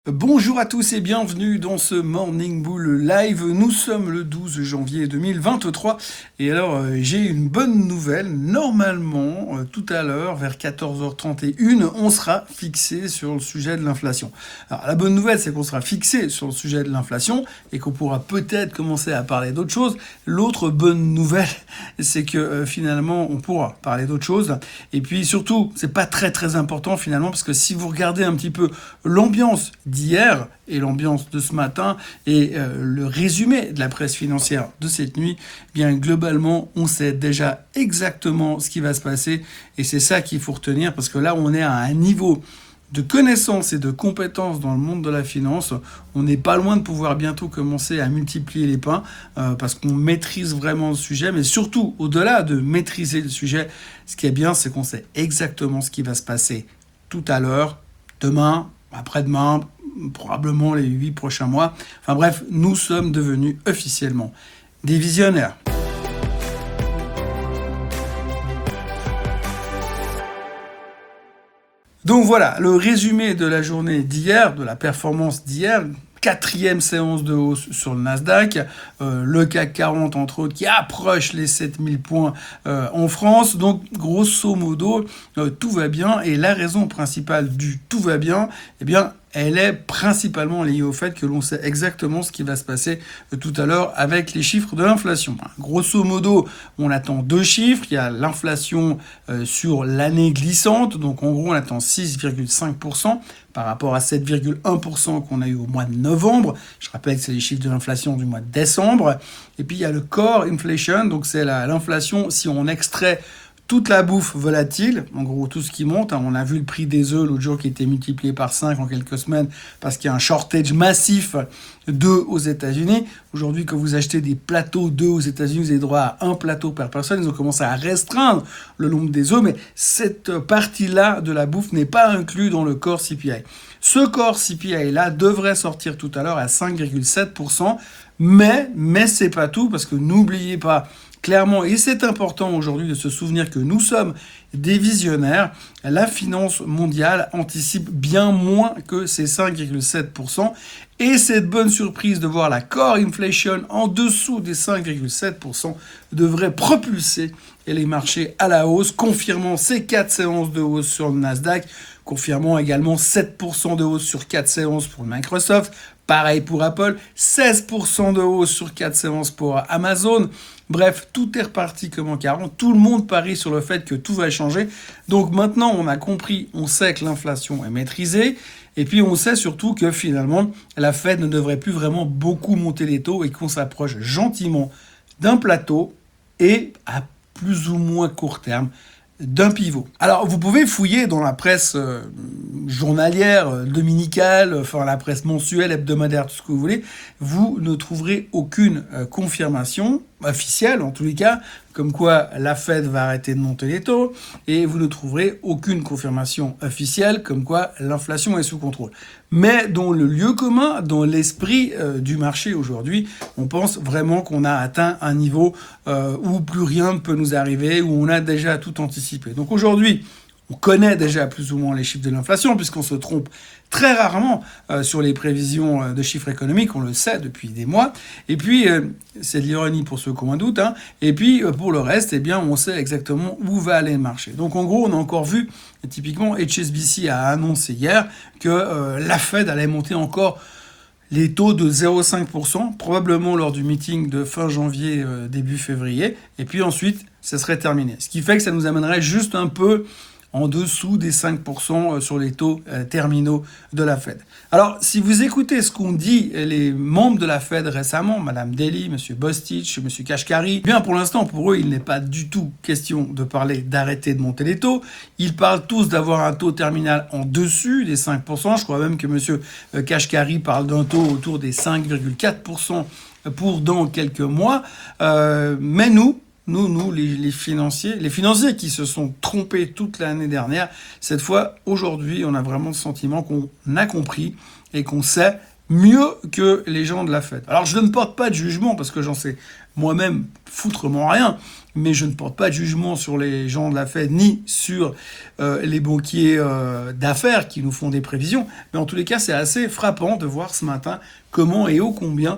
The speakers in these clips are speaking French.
Bonjour à tous et bienvenue dans ce Morning Bull Live. Nous sommes le 12 janvier 2023 et alors j'ai une bonne nouvelle. Normalement, tout à l'heure, vers 14h31, on sera fixé sur le sujet de l'inflation. Alors la bonne nouvelle, c'est qu'on sera fixé sur le sujet de l'inflation et qu'on pourra peut-être commencer à parler d'autres choses. L'autre bonne nouvelle, c'est que finalement, on pourra parler d'autres choses. Et puis surtout, c'est pas très important finalement, parce que si vous regardez un petit peu l'ambiance d'hier et l'ambiance de ce matin et le résumé de la presse financière de cette nuit, bien globalement, on sait déjà exactement ce qui va se passer et c'est ça qu'il faut retenir parce que là, on est à un niveau de connaissances et de compétences dans le monde de la finance. On n'est pas loin de pouvoir bientôt commencer à multiplier les pains parce qu'on maîtrise vraiment le sujet, mais surtout, au-delà de maîtriser le sujet, ce qui est bien, c'est qu'on sait exactement ce qui va se passer tout à l'heure, demain, après-demain, probablement les 8 prochains mois. Enfin bref, nous sommes devenus officiellement des visionnaires. Donc voilà, le résumé de la journée d'hier, de la performance d'hier. Quatrième séance de hausse sur le Nasdaq, le CAC 40 entre autres qui approche les 7000 points en France. Donc grosso modo, tout va bien et la raison principale du tout va bien, eh bien elle est principalement liée au fait que l'on sait exactement ce qui va se passer tout à l'heure avec les chiffres de l'inflation. Grosso modo, on attend deux chiffres. Il y a l'inflation sur l'année glissante, donc en gros on attend 6,5% par rapport à 7,1% qu'on a eu au mois de novembre. Je rappelle que c'est les chiffres de l'inflation du mois de décembre. Et puis il y a le core inflation, donc c'est l'inflation si on extrait toute la bouffe volatile, en gros tout ce qui monte. On a vu le prix des œufs l'autre jour qui était multiplié par 5 en quelques semaines parce qu'il y a un shortage massif d'œufs aux États-Unis. Aujourd'hui, quand vous achetez des plateaux d'œufs aux États-Unis, vous avez droit à un plateau par personne. Ils ont commencé à restreindre le nombre des œufs, mais cette partie-là de la bouffe n'est pas inclue dans le core CPI. Ce core CPI-là devrait sortir tout à l'heure à 5,7%, mais c'est pas tout parce que n'oubliez pas, clairement, et c'est important aujourd'hui de se souvenir que nous sommes des visionnaires, la finance mondiale anticipe bien moins que ces 5,7%. Et cette bonne surprise de voir la core inflation en dessous des 5,7% devrait propulser les marchés à la hausse, confirmant ces 4 séances de hausse sur le Nasdaq, confirmant également 7% de hausse sur 4 séances pour Microsoft, pareil pour Apple, 16% de hausse sur 4 séances pour Amazon. Bref, tout est reparti comme en 40. Tout le monde parie sur le fait que tout va changer. Donc maintenant, on a compris, on sait que l'inflation est maîtrisée. Et puis on sait surtout que finalement, la Fed ne devrait plus vraiment beaucoup monter les taux et qu'on s'approche gentiment d'un plateau et à plus ou moins court terme d'un pivot. Alors, vous pouvez fouiller dans la presse journalière, dominicale, enfin la presse mensuelle, hebdomadaire, tout ce que vous voulez. Vous ne trouverez aucune confirmation officielle, en tous les cas, comme quoi la Fed va arrêter de monter les taux, et vous ne trouverez aucune confirmation officielle, comme quoi l'inflation est sous contrôle. Mais dans le lieu commun, dans l'esprit du marché aujourd'hui, on pense vraiment qu'on a atteint un niveau où plus rien ne peut nous arriver, où on a déjà tout anticipé. Donc aujourd'hui, on connaît déjà plus ou moins les chiffres de l'inflation, puisqu'on se trompe très rarement sur les prévisions de chiffres économiques, on le sait depuis des mois. Et puis, c'est de l'ironie pour ceux qui ont un doute. Et puis, pour le reste, eh bien, on sait exactement où va aller le marché. Donc, en gros, on a encore vu, typiquement, HSBC a annoncé hier que la Fed allait monter encore les taux de 0,5%, probablement lors du meeting de fin janvier, début février. Et puis ensuite, ça serait terminé. Ce qui fait que ça nous amènerait juste un peu en dessous des 5% sur les taux terminaux de la Fed. Alors, si vous écoutez ce qu'ont dit les membres de la Fed récemment, Madame Daly, Monsieur Bostich, Monsieur Kashkari, bien pour l'instant, pour eux, il n'est pas du tout question de parler d'arrêter de monter les taux. Ils parlent tous d'avoir un taux terminal en dessus des 5%. Je crois même que Monsieur Kashkari parle d'un taux autour des 5,4% pour dans quelques mois. Mais nous, les financiers qui se sont trompés toute l'année dernière, cette fois, aujourd'hui, on a vraiment le sentiment qu'on a compris et qu'on sait mieux que les gens de la Fed. Alors je ne porte pas de jugement parce que j'en sais moi-même foutrement rien, mais je ne porte pas de jugement sur les gens de la Fed ni sur les banquiers d'affaires qui nous font des prévisions. Mais en tous les cas, c'est assez frappant de voir ce matin comment et ô combien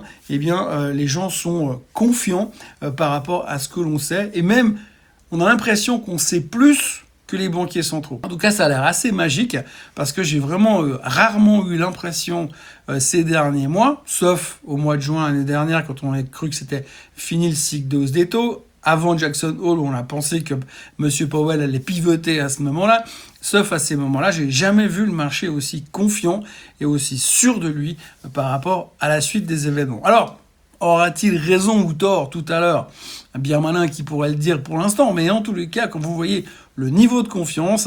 les gens sont confiants par rapport à ce que l'on sait. Et même, on a l'impression qu'on sait plus que les banquiers centraux. En tout cas, ça a l'air assez magique parce que j'ai vraiment rarement eu l'impression ces derniers mois, sauf au mois de juin l'année dernière quand on a cru que c'était fini le cycle de hausse des taux. Avant Jackson Hole, on a pensé que M. Powell allait pivoter à ce moment-là. Sauf à ces moments-là, j'ai jamais vu le marché aussi confiant et aussi sûr de lui par rapport à la suite des événements. Alors, aura-t-il raison ou tort tout à l'heure? Bien malin qui pourrait le dire pour l'instant, mais en tous les cas, quand vous voyez le niveau de confiance,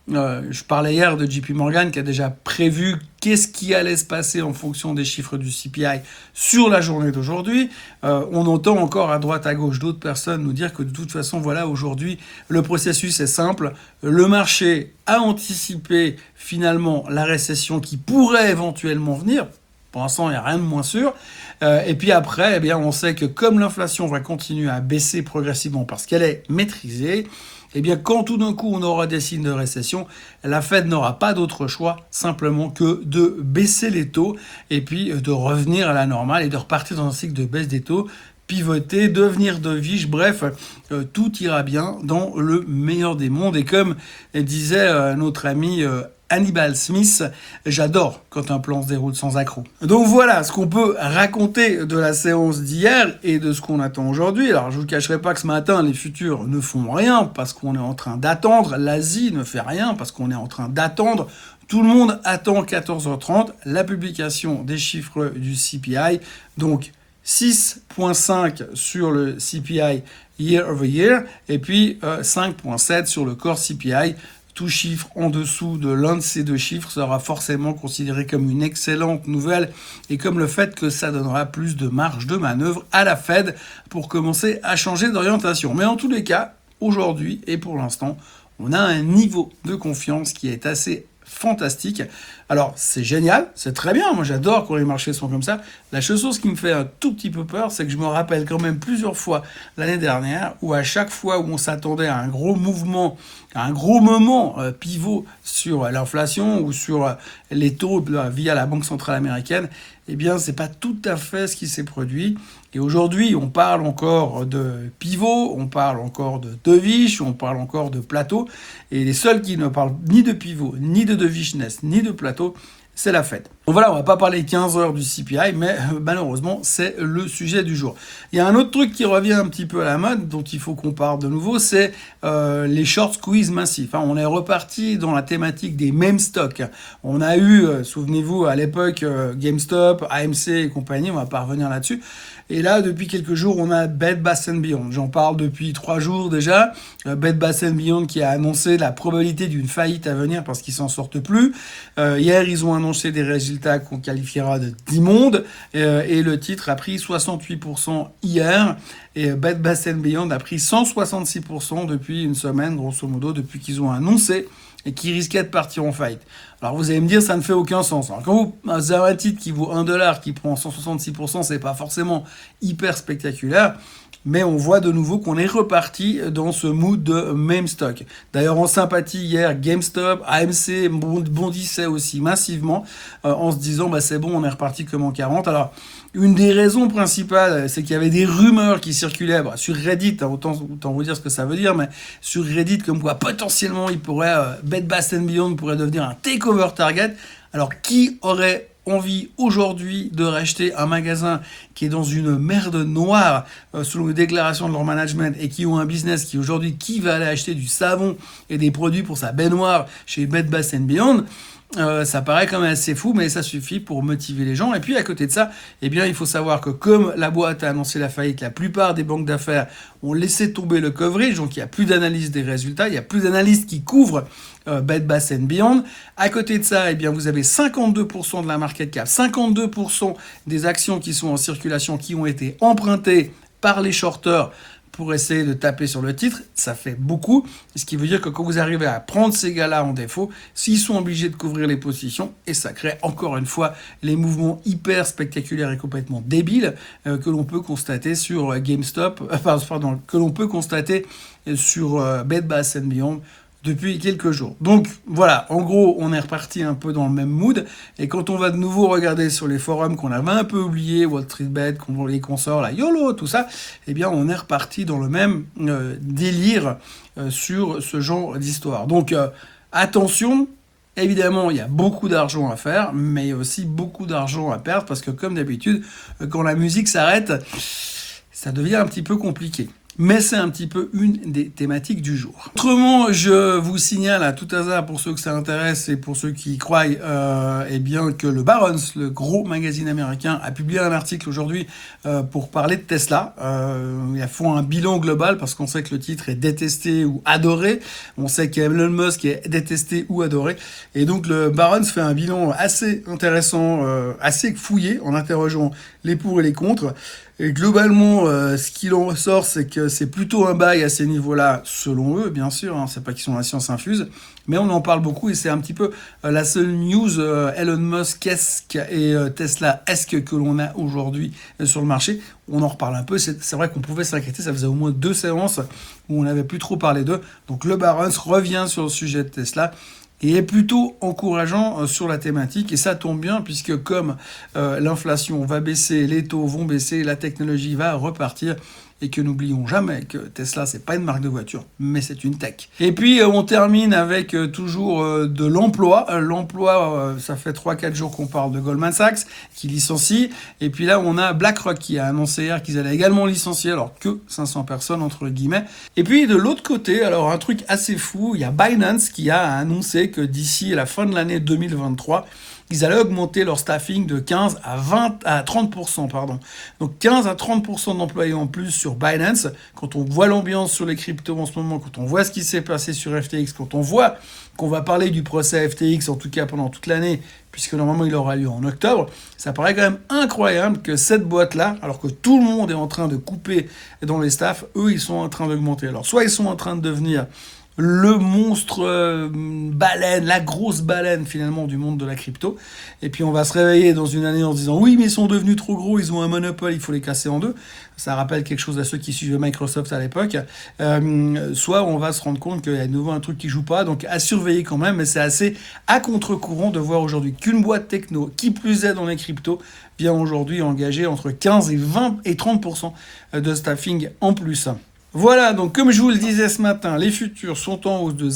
je parlais hier de JP Morgan qui a déjà prévu qu'est-ce qui allait se passer en fonction des chiffres du CPI sur la journée d'aujourd'hui. On entend encore à droite à gauche d'autres personnes nous dire que de toute façon, voilà, aujourd'hui, le processus est simple. Le marché a anticipé finalement la récession qui pourrait éventuellement venir. Pour l'instant, il n'y a rien de moins sûr. Et puis après, on sait que comme l'inflation va continuer à baisser progressivement parce qu'elle est maîtrisée, quand tout d'un coup on aura des signes de récession, la Fed n'aura pas d'autre choix simplement que de baisser les taux et puis de revenir à la normale et de repartir dans un cycle de baisse des taux, pivoter, devenir dovish, bref, tout ira bien dans le meilleur des mondes. Et comme disait notre ami Hannibal Smith, j'adore quand un plan se déroule sans accroc. Donc voilà ce qu'on peut raconter de la séance d'hier et de ce qu'on attend aujourd'hui. Alors je ne vous cacherai pas que ce matin, les futurs ne font rien parce qu'on est en train d'attendre. L'Asie ne fait rien parce qu'on est en train d'attendre. Tout le monde attend 14h30 la publication des chiffres du CPI. Donc 6,5 sur le CPI year over year et puis 5,7 sur le core CPI. Tout chiffre en dessous de l'un de ces deux chiffres sera forcément considéré comme une excellente nouvelle et comme le fait que ça donnera plus de marge de manœuvre à la Fed pour commencer à changer d'orientation. Mais en tous les cas, aujourd'hui et pour l'instant, on a un niveau de confiance qui est assez fantastique. Alors, c'est génial, c'est très bien. Moi, j'adore quand les marchés sont comme ça. La chose qui me fait un tout petit peu peur, c'est que je me rappelle quand même plusieurs fois l'année dernière où à chaque fois où on s'attendait à un gros mouvement, à un gros moment pivot sur l'inflation ou sur les taux via la Banque centrale américaine, c'est pas tout à fait ce qui s'est produit. Et aujourd'hui, on parle encore de pivot, on parle encore de dovish, on parle encore de plateau. Et les seuls qui ne parlent ni de pivot, ni de dovishness, ni de plateau, c'est la Fed. Donc voilà, on va pas parler 15 heures du CPI, mais malheureusement, c'est le sujet du jour. Il y a un autre truc qui revient un petit peu à la mode, dont il faut qu'on parle de nouveau, c'est les short squeeze massifs. On est reparti dans la thématique des meme stocks. On a eu, souvenez-vous, à l'époque, GameStop, AMC et compagnie, on va pas revenir là-dessus. Et là, depuis quelques jours, on a Bed Bath & Beyond. J'en parle depuis 3 jours déjà. Bed Bath & Beyond qui a annoncé la probabilité d'une faillite à venir parce qu'ils s'en sortent plus. Hier, ils ont annoncé des résultats qu'on qualifiera d'immondes. Et le titre a pris 68% hier. Et Bed Bath & Beyond a pris 166% depuis une semaine, grosso modo, depuis qu'ils ont annoncé et qui risquait de partir en faillite. Alors vous allez me dire, ça ne fait aucun sens. Alors quand vous avez un titre qui vaut $1 qui prend 166%, c'est pas forcément hyper spectaculaire, mais on voit de nouveau qu'on est reparti dans ce mood de meme stock. D'ailleurs, en sympathie, hier, GameStop, AMC bondissait aussi massivement en se disant, c'est bon, on est reparti comme en 40. Alors, une des raisons principales, c'est qu'il y avait des rumeurs qui circulaient sur Reddit, autant vous dire ce que ça veut dire, mais sur Reddit, comme quoi potentiellement, Bed Bath & Beyond pourrait devenir un takeover target. Alors, qui aurait envie aujourd'hui de racheter un magasin qui est dans une merde noire selon les déclarations de leur management et qui ont un business qui aujourd'hui, qui va aller acheter du savon et des produits pour sa baignoire chez Bed Bath & Beyond? Ça paraît quand même assez fou, mais ça suffit pour motiver les gens. Et puis à côté de ça, il faut savoir que comme la boîte a annoncé la faillite, la plupart des banques d'affaires ont laissé tomber le coverage, donc il n'y a plus d'analyse des résultats, il n'y a plus d'analystes qui couvrent Bed Bath & Beyond. À côté de ça, vous avez 52% de la market cap, 52% des actions qui sont en circulation, qui ont été empruntées par les shorters pour essayer de taper sur le titre, ça fait beaucoup. Ce qui veut dire que quand vous arrivez à prendre ces gars-là en défaut, s'ils sont obligés de couvrir les positions, et ça crée encore une fois les mouvements hyper spectaculaires et complètement débiles que l'on peut constater sur GameStop, que l'on peut constater sur Bed Bath & Beyond depuis quelques jours. Donc voilà, en gros, on est reparti un peu dans le même mood. Et quand on va de nouveau regarder sur les forums qu'on avait un peu oubliés, Wall Street Bet, les consorts, la YOLO, tout ça, eh bien on est reparti dans le même délire sur ce genre d'histoire. Donc attention, évidemment, il y a beaucoup d'argent à faire, mais il y a aussi beaucoup d'argent à perdre, parce que comme d'habitude, quand la musique s'arrête, ça devient un petit peu compliqué. Mais c'est un petit peu une des thématiques du jour. Autrement, je vous signale à tout hasard, pour ceux que ça intéresse et pour ceux qui y croient, eh bien que le Barron's, le gros magazine américain, a publié un article aujourd'hui pour parler de Tesla. Ils font un bilan global parce qu'on sait que le titre est détesté ou adoré. On sait qu'Elon Musk est détesté ou adoré. Et donc le Barron's fait un bilan assez intéressant, assez fouillé, en interrogeant les pour et les contre. Et globalement, ce qu'il en ressort, c'est que c'est plutôt un bail à ces niveaux-là, selon eux, bien sûr. C'est pas qu'ils sont la science infuse, mais on en parle beaucoup et c'est un petit peu la seule news Elon Musk-esque et Tesla-esque que l'on a aujourd'hui sur le marché. On en reparle un peu. C'est vrai qu'on pouvait s'inquiéter. Ça faisait au moins 2 séances où on n'avait plus trop parlé d'eux. Donc le Barron's revient sur le sujet de Tesla et est plutôt encourageant sur la thématique. Et ça tombe bien, puisque comme l'inflation va baisser, les taux vont baisser, la technologie va repartir, et que n'oublions jamais que Tesla, c'est pas une marque de voiture, mais c'est une tech. Et puis, on termine avec toujours de l'emploi. L'emploi, ça fait 3-4 jours qu'on parle de Goldman Sachs, qui licencie. Et puis là, on a BlackRock qui a annoncé hier qu'ils allaient également licencier, alors que 500 personnes, entre guillemets. Et puis, de l'autre côté, alors un truc assez fou, il y a Binance qui a annoncé que d'ici la fin de l'année 2023, ils allaient augmenter leur staffing de 15 à 30%, pardon. Donc 15 à 30% d'employés en plus sur Binance. Quand on voit l'ambiance sur les cryptos en ce moment, quand on voit ce qui s'est passé sur FTX, quand on voit qu'on va parler du procès FTX, en tout cas pendant toute l'année, puisque normalement il aura lieu en octobre, ça paraît quand même incroyable que cette boîte-là, alors que tout le monde est en train de couper dans les staffs, eux ils sont en train d'augmenter. Alors soit ils sont en train de devenir le monstre baleine, la grosse baleine finalement du monde de la crypto. Et puis on va se réveiller dans une année en se disant oui mais ils sont devenus trop gros, ils ont un monopole, il faut les casser en deux. Ça rappelle quelque chose à ceux qui suivaient Microsoft à l'époque. Soit on va se rendre compte qu'il y a de nouveau un truc qui joue pas, donc à surveiller quand même, mais c'est assez à contre-courant de voir aujourd'hui qu'une boîte techno, qui plus est dans les cryptos, vient aujourd'hui engager entre 15 et 20 et 30% de staffing en plus. Voilà, donc comme je vous le disais ce matin, les futurs sont en hausse de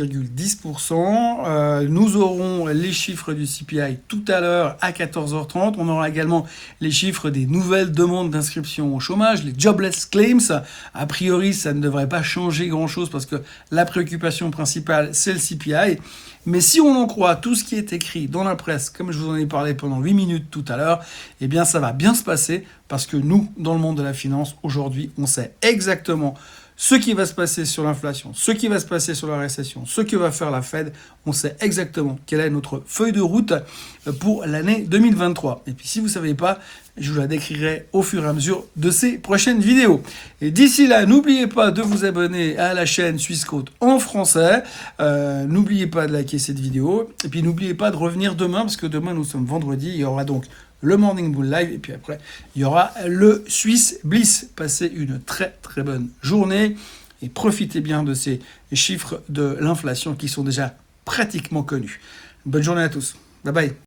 0,10%. Nous aurons les chiffres du CPI tout à l'heure à 14h30. On aura également les chiffres des nouvelles demandes d'inscription au chômage, les jobless claims. A priori, ça ne devrait pas changer grand-chose parce que la préoccupation principale, c'est le CPI. Mais si on en croit tout ce qui est écrit dans la presse, comme je vous en ai parlé pendant 8 minutes tout à l'heure, eh bien ça va bien se passer parce que nous, dans le monde de la finance, aujourd'hui, on sait exactement ce qui va se passer sur l'inflation, ce qui va se passer sur la récession, ce que va faire la Fed. On sait exactement quelle est notre feuille de route pour l'année 2023. Et puis si vous ne savez pas, je vous la décrirai au fur et à mesure de ces prochaines vidéos. Et d'ici là, n'oubliez pas de vous abonner à la chaîne Swissquote en français. N'oubliez pas de liker cette vidéo. Et puis n'oubliez pas de revenir demain, parce que demain nous sommes vendredi. Il y aura donc le Morning Bull Live, et puis après, il y aura le Swiss Bliss. Passez une très très bonne journée et profitez bien de ces chiffres de l'inflation qui sont déjà pratiquement connus. Bonne journée à tous. Bye bye.